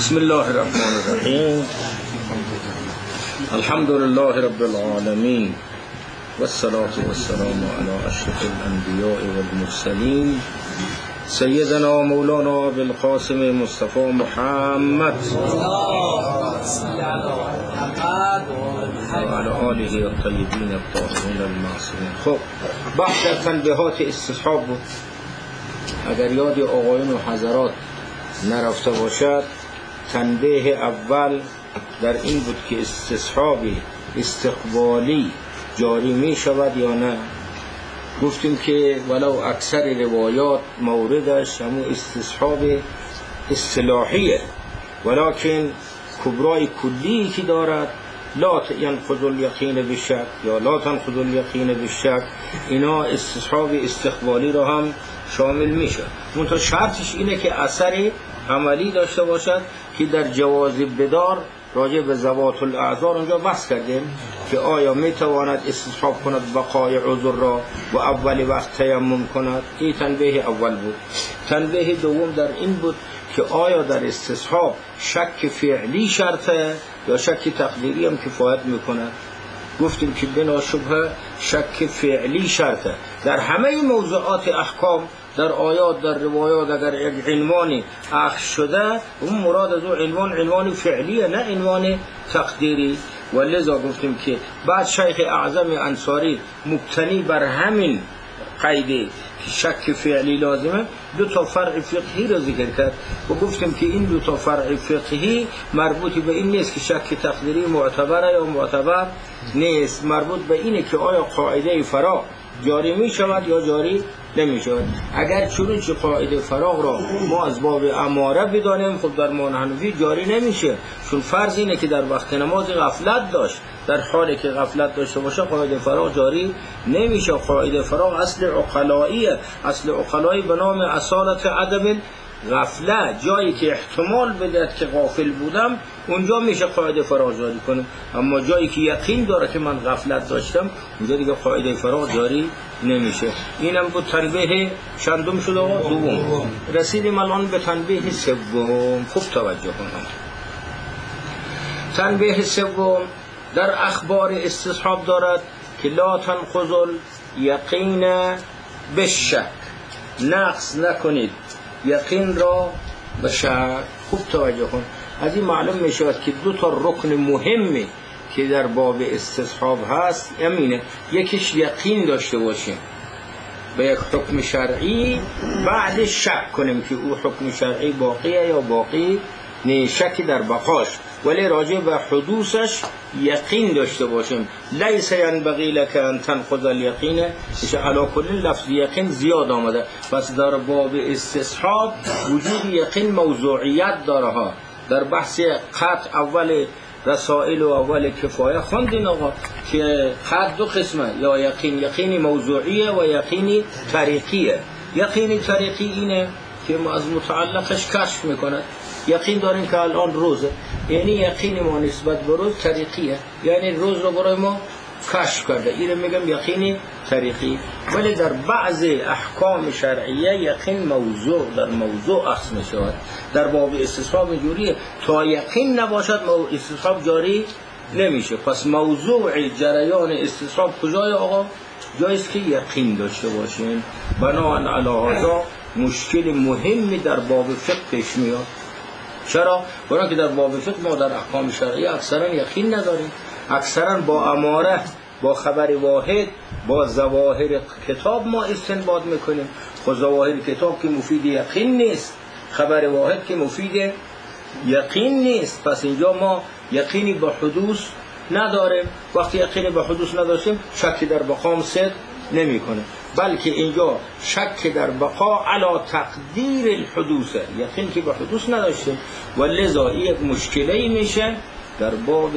بسم الله الرحمن الرحیم. الحمد لله رب العالمین والصلاة والسلام علی اشرف الانبیاء والمرسلین سیدنا مولانا بالقاسم مصطفى محمد و علی آله الطیبین الطاهرین المعصومین. خب بحث در تنبیهات استصحاب بود. اگر یاد آقایون و حضرات نرفته باشد، تنبیه اول در این بود که استصحاب استقبالی جاری می شود یا نه. گفتیم که ولو اکثر روایات موردش همون استصحاب اصطلاحیه، ولکن کبرای کلی که دارد لا ينقض الیقین بالشک یا لا تنقض الیقین بالشک، اینا استصحاب استقبالی رو هم شامل میشه. منتها شرطش اینه که اثر عملی داشته باشد که در جواز بدار راجع به ذوات الاعذار اونجا بحث کردیم که آیا میتواند استصحاب کند بقای عذر را و اول وقت تیمم کند. این تنبیه اول بود. تنبیه دوم در این بود که آیا در استصحاب شک فعلی شرطه یا شک تقدیری هم کفایت میکند. گفتیم که بنا شبهه شک فعلی شرطه. در همه موضوعات احکام، در آیات، در روایات، اگر یک عنوانی اخذ شده، اون مراد از اون عنوان فعلیه، نه عنوان تقدیری. ولذا گفتیم که بعد شیخ اعظم انصاری مبتنی بر همین قیده که شک فعلی لازمه، دو تا فرع فقهی را ذکر کرد و گفتیم که این دو تا فرع فقهی مربوط به این نیست که شک تقدیری معتبره یا معتبر نیست، مربوط به اینه که آیا قاعده فراغ جاری می شود یا جاری نمی شود. اگر چنانچه قاعده فراغ را ما از باب اماره بدانیم، خب در ما حنفی جاری نمیشه، چون فرض اینه که در وقت نماز غفلت داشت. در حالی که غفلت داشته باشه قاعده فراغ جاری نمیشه. قاعده فراغ اصل عقلاییه، اصل عقلایی به نام اصالت عدم غفله. جایی که احتمال بدهد که غافل بودم اونجا میشه قاعده فراغ جاری کنه، اما جایی که یقین داره که من غفلت داشتم اونجا دیگه قاعده فراغ جاری نمیشه. اینم بود تنبیه چندم شد آقا؟ دوم. رسیدیم الان به تنبیه سوم. خوب توجه کنم. تنبیه سوم در اخبار استصحاب دارد که لا تنقض الیقین بالشک، نقص نکنید یقین را به شک. خوب توجه کن. از این معلوم می شود که دو تا رکن مهمی که در باب استصحاب هست امینه. یکیش یقین داشته باشیم به یک حکم شرعی، بعد شک کنیم که او حکم شرعی باقیه یا باقی نه، شکی در بقاش، ولی راجع به حدوثش یقین داشته باشیم. لیس ینبغی لک ان تنقض الیقین، علی کل لفظ یقین زیاد آمده، پس در باب استصحاب وجود یقین موضوعیت داره ها. در بحث قطع اول رسائل و اول کفایه خوندین آقا که قطع دو قسمه، یا یقینی موضوعیه و یقینی طریقیه. یقینی طریقی اینه که ما از متعلقش کشف میکنه. یقین داریم که الان روزه، یعنی یقین ما نسبت به روز طریقیه، یعنی روز رو برای ما کشف کرده، اینو میگم یقینی طریقی. ولی در بعض احکام شرعیه یقین موضوع در موضوع اخذ میشود. در باب استصحاب اینجوریه، تا یقین نباشد استصحاب جاری نمیشه. پس موضوع جریان استصحاب کجای آقا؟ جاییست که یقین داشته باشیم. بناهن علی هذا مشکل مهمی در باب فقه پیش میاد. چرا؟ برای که در باب فقه ما در احکام شرعیه اکثرا یقین نداریم. اکثرا با اماره، با خبر واحد، با ظواهر کتاب ما استنباط میکنیم. خب ظواهر کتاب که مفید یقین نیست، خبر واحد که مفید یقین نیست. پس اینجا ما یقینی به حدوث نداریم. وقتی یقینی به حدوث نداشتیم شکی در بقام صدق نمی کنه، بلکه اینجا شک در بقا علی تقدیر الحدوث، یقین که به حدوث نداشتیم. ولذا یک مشکلی میشه در باب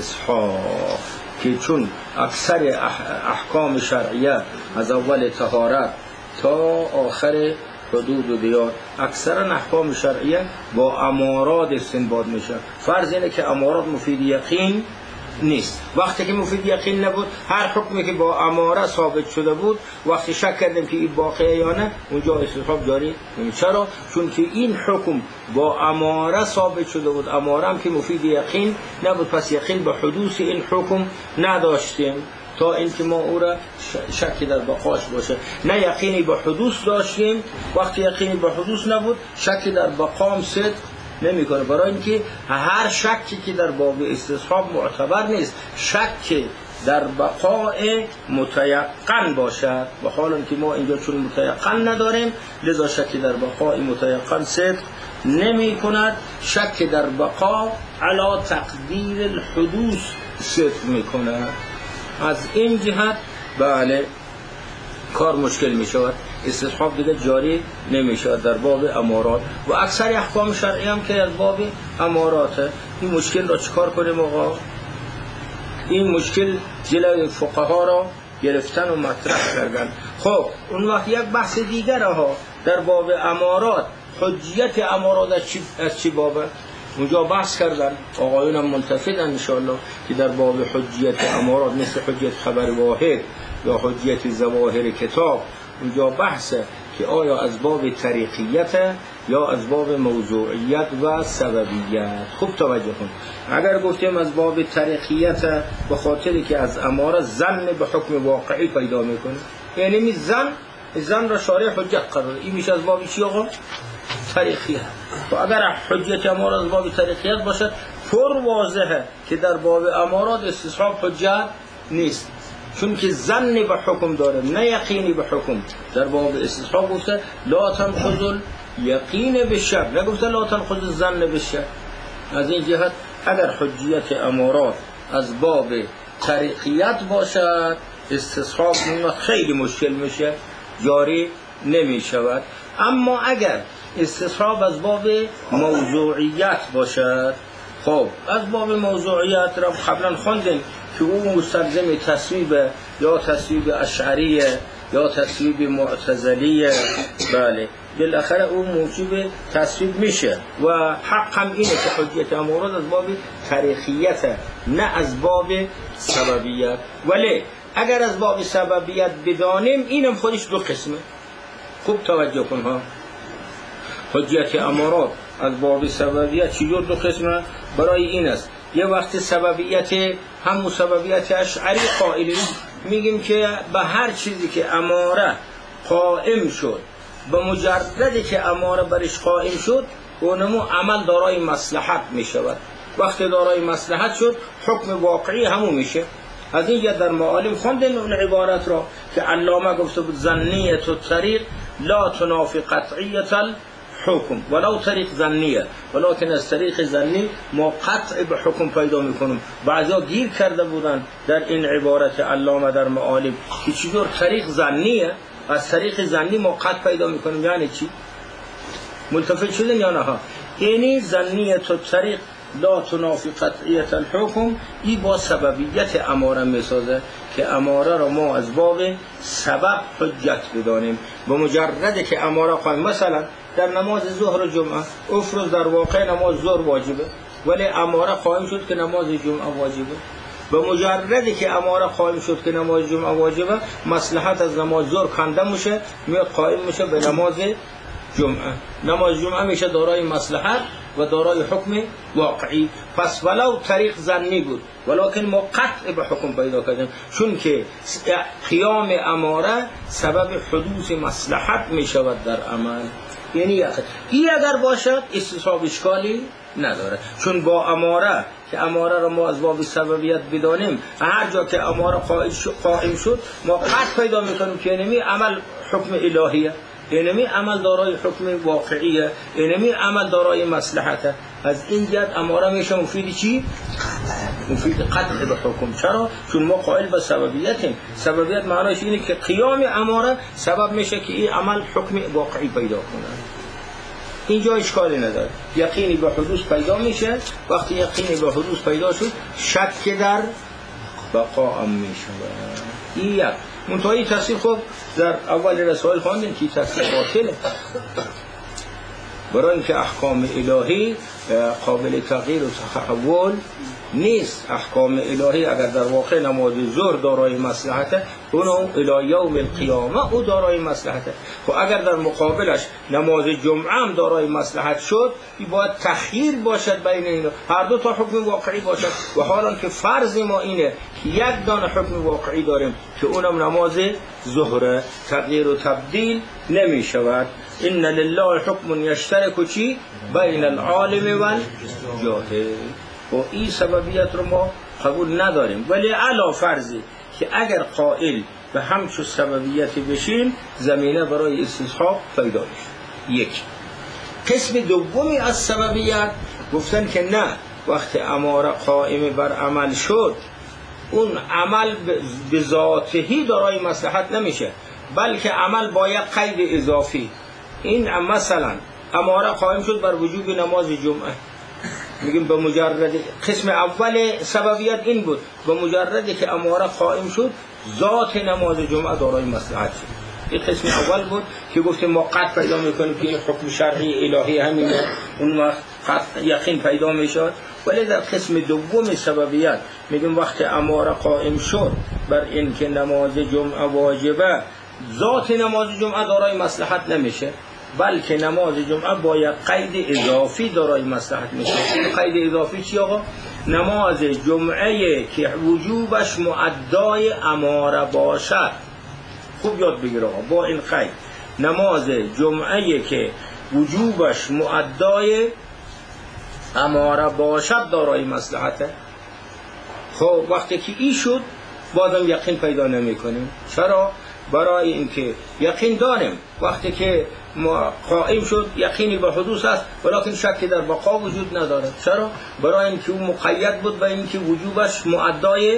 استصحاب که چون اکثر احکام شرعیه از اول طهارت تا آخر حدود و دیار، اکثر احکام شرعیه با امارات استنباط میشه. فرض اینه که امارات مفید یقین نیست. وقتی که مفید یقین نبود، هر حکمی که با اماره ثابت شده بود وقتی شک کردیم که این باقیه یا نه، اونجا استصحاب جاری نمیشه. چرا؟ چون که این حکم با اماره ثابت شده بود، اماره هم که مفید یقین نبود، پس یقین به حدوث این حکم نداشتیم تا اینکه ما او را شکی در بقاش باشه. نه یقینی به حدوث داشتیم، وقتی یقینی به حدوث نبود شکی در بقام صدق نمیکنه. برای اینکه هر شکی که در باب استصحاب معتبر نیست، شک در بقای متیقن باشد، و حال اینکه ما اینجا چون متیقن نداریم لذا شکی در بقای متیقن صدق نمی کند. شک در بقا علی تقدیر الحدوث صدق می کند. از این جهت بله کار مشکل می شود، استصحاب دیگه جاری نمی شود در باب امارات و اکثر احکام شرعی هم که از باب اماراته. این مشکل را چکار کنیم آقا؟ این مشکل جلوی فقها را گرفتن و مطرح کردن. خب اون وقت یک بحث دیگر ها در باب امارات، حجیت امارات از چی بابه؟ اونجا بحث کردن، آقایون هم منتفدن انشاءالله که در باب حجیت امارات مثل حجیت خبر واحد یا حجیت ظواهر کتاب، اونجا بحثه که آیا از باب طریقیت یا از باب موضوعیت و سببیت. خوب توجه کن. اگر گفتیم از باب طریقیت به خاطری که از اماره ظن به حکم واقعی پیدا میکنه، یعنی می زن را شارع حجت قرار، این میشه از باب چی آقا؟ طریقیت. و اگر حجت امارات از باب طریقیت باشد، پر واضحه که در باب امارات استصحاب حجت نیست، چون که ظن به حکم داره نه یقینی به حکم. در باب استصحاب گفته لا تنقض یقین به شک، نگفته لا تنقض الظن به شک. از این جهت اگر حجیت امارات از باب طریقیت باشد، استصحاب خیلی مشکل میشه، جاری نمی شود. اما اگر استصحاب از باب موضوعیت باشد، خب از باب موضوعیت را قبلا خوندیم که او مستلزم تصویب یا تصویب اشعریه یا تصویب معتزلیه، بله بالاخره او موجب تصویب میشه و حق هم اینه که حجیت امارات از باب تاریخیت نه از باب سببیت. ولی اگر از باب سببیت بدانیم اینم خودش دو قسمه. خوب توجه کن ها، حجیت امارات از باب سببیت چجور دو قسمه؟ برای این است یه وقت سببیت همون سببیت اشعری قائلین، میگیم که به هر چیزی که اماره قائم شد، به مجردی که اماره برش قائم شد، اونمو عمل دارای مصلحت میشود. وقتی دارای مصلحت شد حکم واقعی همون میشه. از این جهت در معالم خوندن اون عبارت را که علامه گفته بود ظنیت الطریق لا تنافی قطعیت الحکم ولو طریق ظنیه، ولکن از طریق ظنی ما قطع به حکم پیدا میکنیم. بعضا گیر کرده بودن در این عبارت علامه در معالم که چطور طریق ظنیه، از طریق ظنی ما قطع پیدا میکنیم، یعنی چی؟ ملتفت شدن یا نه ها؟ یعنی ظنیت الطریق لا تنافی قطعیت الحکم، ای با سببیت اماره میسازه که اماره را ما از باب سبب حجت بدانیم. به مجرد که اماره قائم، مثلا در نماز ظهر و جمعه افرض در واقع نماز ظهر واجبه ولی اماره قائم شد که نماز جمعه واجبه، به مجردی که اماره قائم شد که نماز جمعه واجبه، مصلحت از نماز ظهر کنده میشه، میاد قائم میشه به نماز جمعه. نماز جمعه میشه دارای مصلحت و دارای حکم واقعی. پس ولو طریق ظنی بود ولکن ما قطع به حکم پیدا کردیم، چون که قیام اماره سبب حدوث مصلحت میشود در عمل. یعنی این اگر باشد استصحاب اشکالی نداره، چون با اماره که اماره را ما از باب سببیت بدانیم، هر جا که اماره قائم شد ما قطع پیدا میکنیم که اینمی عمل حکم الهیه، اینمی عمل دارای حکم واقعیه، اینمی عمل دارای مصلحته. از این جهت اماره میشه مفید چی؟ مفید قطع به حکم. چرا؟ چون ما قائل به سببیتیم. سببیت معنیش اینه که قیام اماره سبب میشه که این عمل حکم واقعی پیدا کنه. اینجا اشکالی نداره، یقینی به حدوث پیدا میشه. وقتی یقینی به حدوث پیدا شد شک در بقا هم میشه. این یک منتهی تفسیر. خب در اول رسائل خواندیم که تفسیر باطله. برای اینکه احکام الهی قابل تغییر و تحول نیست. احکام الهی اگر در واقع نماز ظهر دارای مصلحته، اونو الی یوم القیامه او دارای مصلحته. و اگر در مقابلش نماز جمعه هم دارای مصلحت شد، باید تخییر باشد بین اینا، هر دو تا حکم واقعی باشد. و حالا که فرض ما اینه که یک دانه حکم واقعی داریم که اونم نماز ظهر، تغییر و تبدیل نمی شود. ان لله حکم یشترک چی بین العالم و الجاهل. و این سببیت رو ما قبول نداریم، ولی علا فرضی که اگر قائل به همچو سببیتی بشیم، زمینه برای استصحاب پیدا میشه. یک قسم دومی از سببیت گفتن که نه، وقتی اماره قائم بر عمل شد، اون عمل به ذاتهی دارای مصلحت نمیشه، بلکه عمل با یک قید اضافی. این مثلا اماره قائم شد بر وجوب نماز جمعه، میگیم به مجرد قسم اول سببیت این بود، به مجردی که اماره قائم شد ذات نماز جمعه دارای مصلحت شد. این قسم اول بود که گفتیم ما قطع پیدا میکنیم که حکم شرعی الهی همینه، اون وقت یقین پیدا میشد. ولی در قسم دوم سببیت میگیم وقتی اماره قائم شد بر این که نماز جمعه واجبه، ذات نماز جمعه دارای مصلحت نمیشه، بلکه نماز جمعه با یک قید اضافی دارای مصلحت میشه. این قید اضافی چی آقا؟ نماز جمعه که وجوبش مؤدای اماره باشد. خوب یاد بگیر آقا، با این قید نماز جمعه که وجوبش مؤدای اماره باشد دارای مصلحته. خب وقتی که این شد بازم یقین پیدا نمی کنیم. چرا؟ برای اینکه یقین داریم وقتی که قائم شد یقینی به حدوث است، ولیکن شکی در بقا وجود نداره. چرا؟ برای اینکه اون مقید بود به اینکه وجوبش مؤدای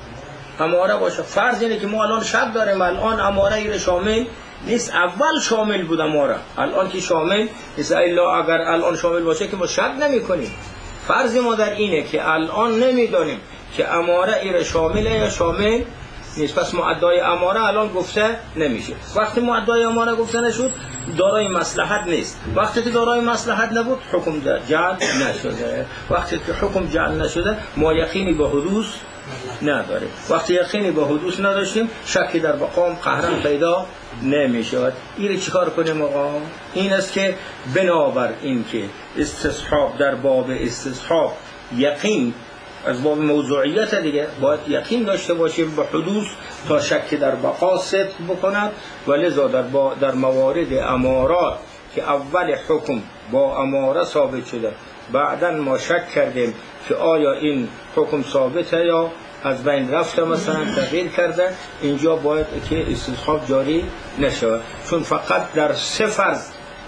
اماره باشه. فرض اینه که ما الان شک داریم، الان اماره ای شامل نیست، اول شامل بود اماره، الان که شامل نیست. الا اگر الان شامل باشه که ما شک نمی کنیم. فرض ما در اینه که الان نمیدانیم که اماره ای شامله یا شامل نیست، پس مؤدای اماره الان گفته نمیشه. وقتی مؤدای اماره گفته نشد دارای مصلحت نیست. وقتی که دارای مصلحت نبود حکم جعل نشده. وقتی که حکم جعل نشده ما یقینی به حدوث نداریم. وقتی یقینی به حدوث نداشتیم شکی در بقام قهرن پیدا نمیشود. این چیکار کنیم آقا؟ این است که بنابر این که استصحاب در باب استصحاب یقین از باب موضوعیت دیگه باید یقین داشته باشیم به حدوث تا شک در بقا صدق بکند. ولذا در موارد امارات که اول حکم با اماره ثابت شده، بعداً ما شک کردیم که آیا این حکم ثابته یا از بین رفته، مثلا تغییر کرده، اینجا باید که استصحاب جاری نشود. چون فقط در سه فرض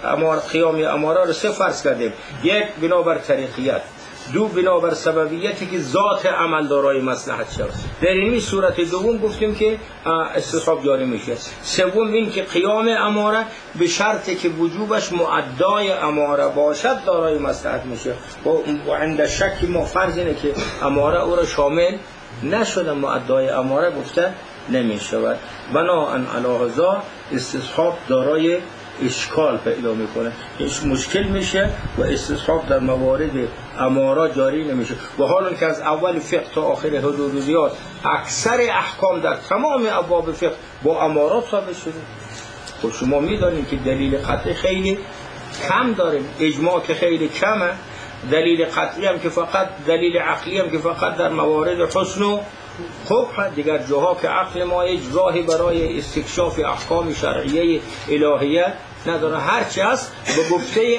قیام اماره رو سه فرض کردیم: یک بنابر طریقیت، دو بنابر سببیتی که ذات عمل دارای مصلحت شد. در این صورت دوم گفتیم که استصحاب جاری میشه. سوم این که قیام اماره به شرطی که وجوبش مؤدای اماره باشد دارای مصلحت میشه. و عند شک ما فرض اینه که اماره او را شامل نشده، مؤدای اماره گفته نمیشود. بناهن علی هذا استصحاب دارای اشکال پیدا میکنه، مشکل میشه و استصحاب در موارد اماره جاری نمیشه. و حالا که از اول فقه تا آخر حدودیات اکثر احکام در تمام ابواب فقه با امارات ثابت شده. خب شما میدونید که دلیل قطعی خیلی کم داریم، اجماع که خیلی کمه، دلیل قطعی هم که فقط، دلیل عقلی هم که فقط در موارد حسن و خوب، دیگر جاها که عقل ما هیچ راهی برای استکشاف احکام شرعیه الهیه نداره. هرچی هست به گفته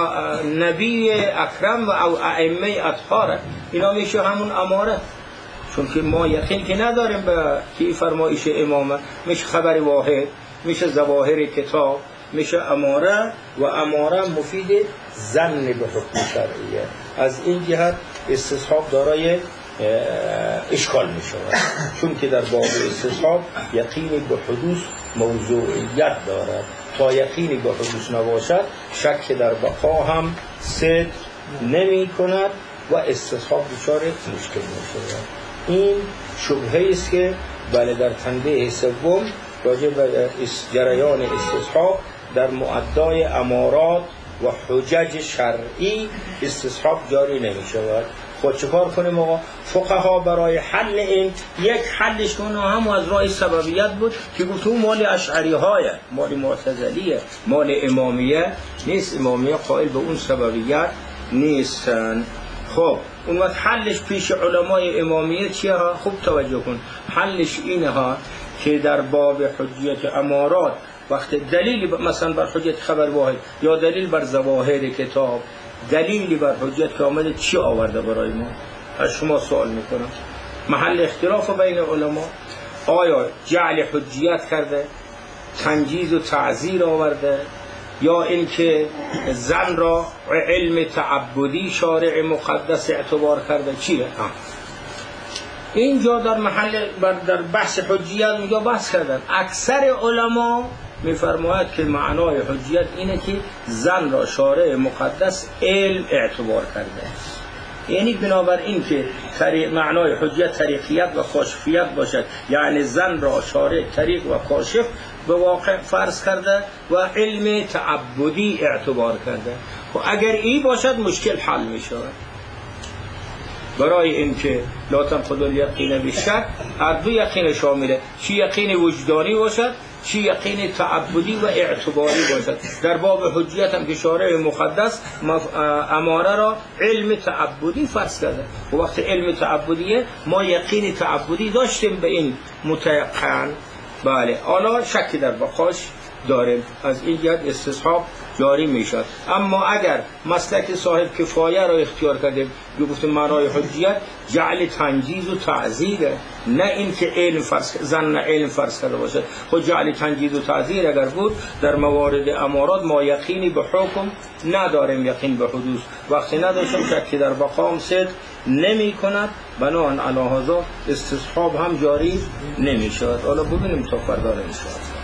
نبی اکرم و ائمه اطهاره، اینا میشه همون اماره. چون که ما یقین که نداریم به کی فرمایش امامه، میشه خبر واحد، میشه ظواهر کتاب، میشه اماره. و اماره مفید ظن به حکم شرعیه. از این جهت استصحاب دارای اشکال می شود، چون که در باب استصحاب یقینی به حدوث موضوعیت دارد. تا یقینی به حدوث نباشد شک در بقا هم صدق نمی کند و استصحاب دچار مشکل می شود. این شبهه است که بله در تنبیه سوم راجع به جریان استصحاب در مؤدای امارات و حجج شرعی استصحاب جاری نمی شود. خود چکار کنیم آقا؟ فقها برای حل این یک حلش کنه هم از راه سببیت بود که گفتو مال اشعری های مال معتزلیه، مال امامیه نیست، امامیه قائل به اون سببیت نیستن. خب اون وقت حلش پیش علمای امامیه چیه ها؟ خوب توجه کن. حلش اینه ها که در باب حجیت امارات وقت دلیلی مثلا بر حجیت خبر واحد یا دلیل بر ظواهر کتاب، دلیلی بر حجیت که آمده چی آورده برای ما؟ از شما سوال میکنم. محل اختلاف بین علما آیا جعل حجیت کرده، تنجیز و تعزیر آورده، یا اینکه زن را علم تعبدی شارع مقدس اعتبار کرده، چیه؟ اینجا در محل در بحث حجیت میگه بحث کردن. اکثر علما میفرماید که معنای حجیت اینه که زن را شارع مقدس علم اعتبار کرده، یعنی بنابراین که معنای حجیت طریقیت و کاشفیت باشد، یعنی زن را شارع طریق و کاشف به واقع فرض کرده و علم تعبدی اعتبار کرده. و اگر این باشد مشکل حل می شود. برای اینکه لا تنقض الیقین بالشک، هر دو یقین شامله، چی یقین وجدانی باشد چی یقین تعبدی و اعتباری باشد. در باب حجیت هم که شارع مقدس اماره را علم تعبدی فرض کرده و وقت علم تعبدیه ما یقین تعبدی داشتیم به این متيقن. بله حالا شکی در بقاش داریم، از این جهت استصحاب جاری میشد. اما اگر مسلک صاحب کفایه را اختیار کردیم که گفتیم معنای حجیت جعل تنجیز و تعزیره، نه این که علم فرض زن علم فرض کرده باشد. خود جعل تنجیز و تعزیر اگر بود در موارد امارات ما یقینی به حکم نداریم، یقین به حدوث وقتی نداشتیم شکی در بقام صدق نمی کند، بناهن علی هذا استصحاب هم جاری نمی شود. حالا ببینیم تا فردا ان شاء الله.